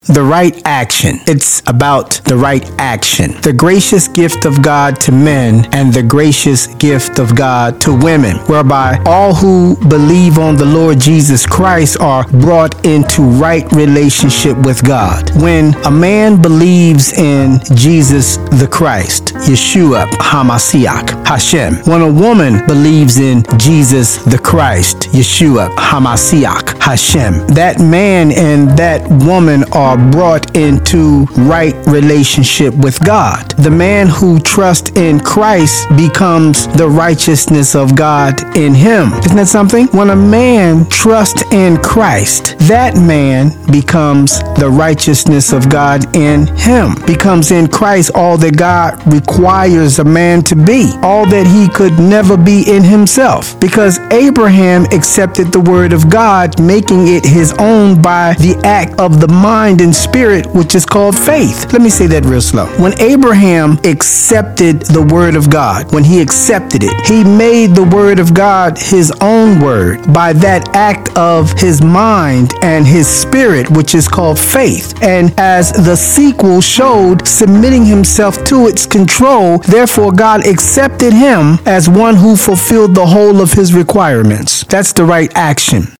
the right action. It's about the right action. The gracious gift of God to men and the gracious gift of God to women, whereby all who believe on the Lord Jesus Christ are brought into right relationship with God. When a man believes in Jesus the Christ, Yeshua HaMashiach, Hashem. When a woman believes in Jesus the Christ, Yeshua HaMashiach, Hashem, that man and that woman are brought into right relationship with God. The man who trusts in Christ becomes the righteousness of God in him. Isn't that something? When a man trusts in Christ, that man becomes the righteousness of God in him. Becomes in Christ all that God requires a man to be, all that he could never be in himself. Because Abraham accepted the word of God, making it his own by the act of the mind and spirit, which is called faith. Let me say that real slow. When Abraham accepted the word of God, when he accepted it, he made the word of God his own word by that act of his mind and his spirit, which is called faith. And as the sequel showed, submitting himself to its control, therefore God accepted him as one who fulfilled the whole of his requirements. That's the right action.